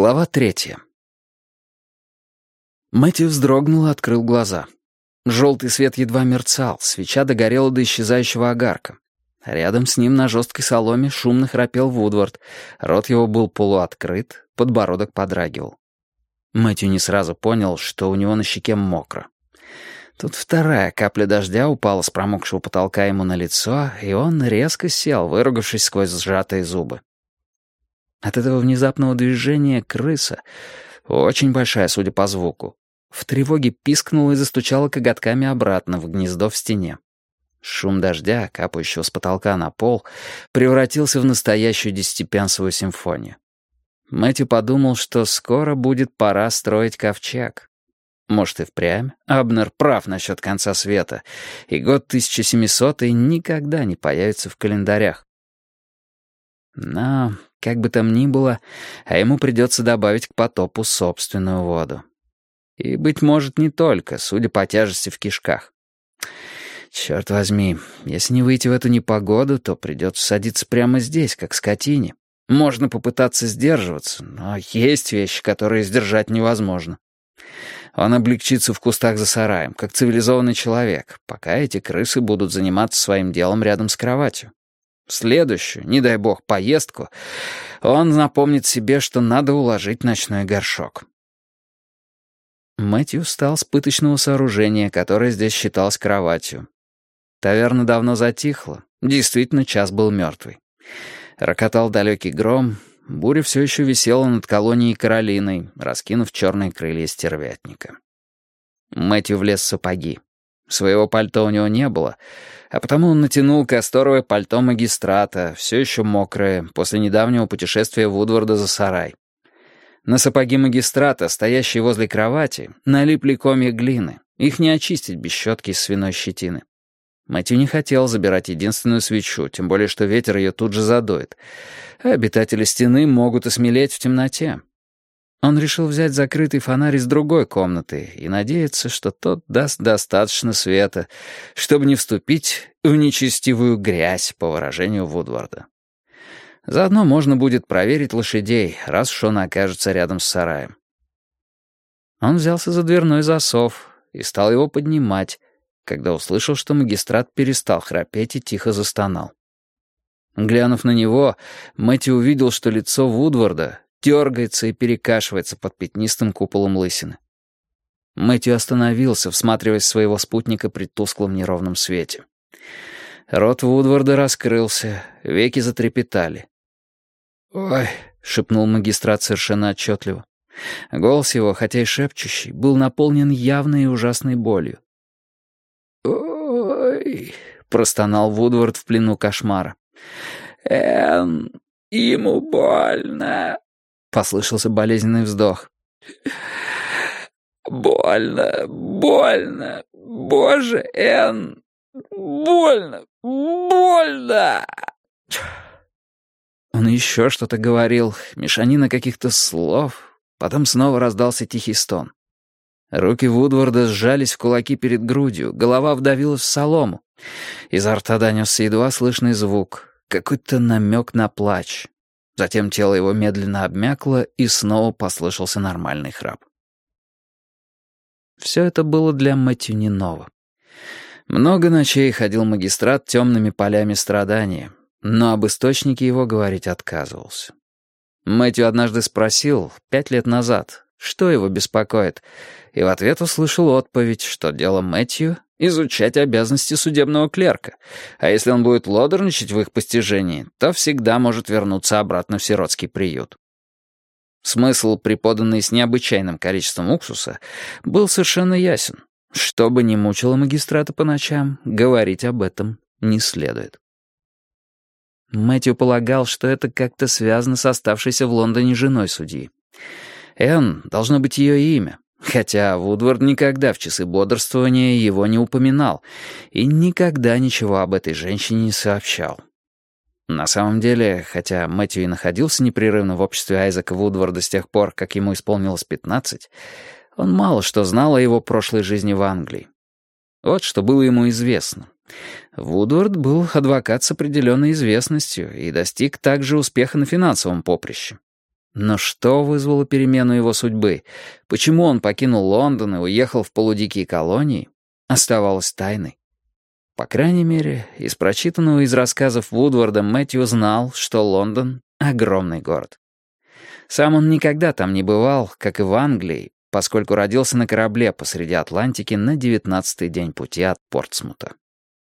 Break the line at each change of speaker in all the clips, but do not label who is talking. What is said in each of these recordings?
Глава 3. Мэтью вздрогнул и открыл глаза. Желтый свет едва мерцал, свеча догорела до исчезающего огарка. Рядом с ним на жесткой соломе шумно храпел Вудвард, рот его был полуоткрыт, подбородок подрагивал. Мэтью не сразу понял, что у него на щеке мокро. Тут вторая капля дождя упала с промокшего потолка ему на лицо, и он резко сел, выругавшись сквозь сжатые зубы. От этого внезапного движения крыса, очень большая, судя по звуку, в тревоге пискнула и застучала коготками обратно в гнездо в стене. Шум дождя, капающего с потолка на пол, превратился в настоящую десятипенсовую симфонию. Мэтью подумал, что скоро будет пора строить ковчег. Может, и впрямь Абнер прав насчет конца света, и год 1700 никогда не появится в календарях. Но, как бы там ни было, а ему придется добавить к потопу собственную воду. И, быть может, не только, судя по тяжести в кишках. Черт возьми, если не выйти в эту непогоду, то придется садиться прямо здесь, как скотине. Можно попытаться сдерживаться, но есть вещи, которые сдержать невозможно. Он облегчится в кустах за сараем, как цивилизованный человек, пока эти крысы будут заниматься своим делом рядом с кроватью. В следующую, не дай бог, поездку он напомнит себе, что надо уложить ночной горшок. Мэтью встал с пыточного сооружения, которое здесь считалось кроватью. Таверна давно затихла, действительно час был мертвый. Рокотал далекий гром, буря все еще висела над колонией Каролиной, раскинув черные крылья стервятника. Мэтью влез в сапоги. Своего пальто у него не было, а потому он натянул касторовое пальто магистрата, все еще мокрое, после недавнего путешествия Вудварда за сарай. На сапоги магистрата, стоящие возле кровати, налипли комья глины. Их не очистить без щетки из свиной щетины. Мэтью не хотел забирать единственную свечу, тем более что ветер ее тут же задует, а обитатели стены могут осмелеть в темноте. Он решил взять закрытый фонарь из другой комнаты и надеяться, что тот даст достаточно света, чтобы не вступить в нечестивую грязь, по выражению Вудварда. Заодно можно будет проверить лошадей, раз уж он окажется рядом с сараем. Он взялся за дверной засов и стал его поднимать, когда услышал, что магистрат перестал храпеть и тихо застонал. Глянув на него, Мэтью увидел, что лицо Вудварда дергается и перекашивается под пятнистым куполом лысины. Мэтью остановился, всматриваясь в своего спутника при тусклом неровном свете. Рот Вудварда раскрылся, веки затрепетали. «Ой», — шепнул магистрат совершенно отчетливо. Голос его, хотя и шепчущий, был наполнен явной и ужасной болью. «Ой», — простонал Вудвард в плену кошмара. Ему больно», — послышался болезненный вздох. «Больно, больно, боже, больно, больно». Он еще что-то говорил, мешанина каких-то слов, потом снова раздался тихий стон. Руки Вудварда сжались в кулаки перед грудью, голова вдавилась в солому. Изо рта донесся едва слышный звук, какой-то намек на плач. Затем тело его медленно обмякло, и снова послышался нормальный храп. Все это было для Мэтью не ново. Много ночей ходил магистрат темными полями страдания, но об источнике его говорить отказывался. Мэтью однажды спросил, 5 лет назад, что его беспокоит, и в ответ услышал отповедь, что дело Мэтью — изучать обязанности судебного клерка, а если он будет лодорничать в их постижении, то всегда может вернуться обратно в сиротский приют. Смысл, преподанный с необычайным количеством уксуса, был совершенно ясен. Что бы ни мучило магистрата по ночам, говорить об этом не следует. Мэтью полагал, что это как-то связано с оставшейся в Лондоне женой судьи. Энн должно быть ее имя, хотя Вудвард никогда в часы бодрствования его не упоминал и никогда ничего об этой женщине не сообщал. На самом деле, хотя Мэтью и находился непрерывно в обществе Айзека Вудварда с тех пор, как ему исполнилось 15, он мало что знал о его прошлой жизни в Англии. Вот что было ему известно. Вудвард был адвокат с определенной известностью и достиг также успеха на финансовом поприще. Но что вызвало перемену его судьбы? Почему он покинул Лондон и уехал в полудикие колонии? Оставалось тайной. По крайней мере, из прочитанного из рассказов Вудварда Мэтью знал, что Лондон — огромный город. Сам он никогда там не бывал, как и в Англии, поскольку родился на корабле посреди Атлантики на 19-й день пути от Портсмута.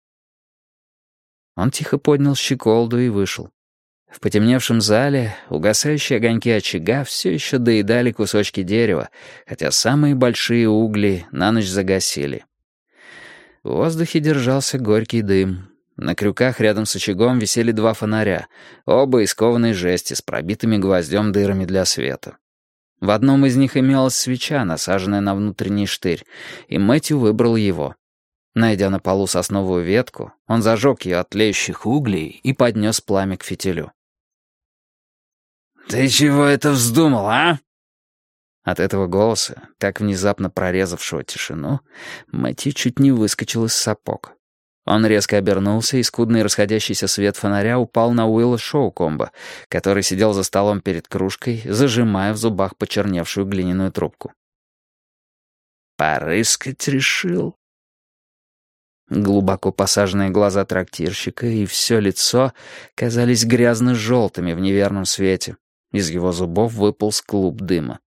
Он тихо поднял щеколду и вышел. В потемневшем зале угасающие огоньки очага все еще доедали кусочки дерева, хотя самые большие угли на ночь загасили. В воздухе держался горький дым. На крюках рядом с очагом висели 2 фонаря, оба из кованой жести с пробитыми гвоздем дырами для света. В одном из них имелась свеча, насаженная на внутренний штырь, и Мэтью выбрал его. Найдя на полу сосновую ветку, он зажег ее от тлеющих углей и поднес пламя к фитилю. «Ты чего это вздумал, а?» От этого голоса, так внезапно прорезавшего тишину, Мэтью чуть не выскочил из сапог. Он резко обернулся, и скудный расходящийся свет фонаря упал на Уилла Шоукомба, который сидел за столом перед кружкой, зажимая в зубах почерневшую глиняную трубку. «Порыскать решил?» Глубоко посаженные глаза трактирщика и все лицо казались грязно-желтыми в неверном свете. Из его зубов выполз клуб дыма.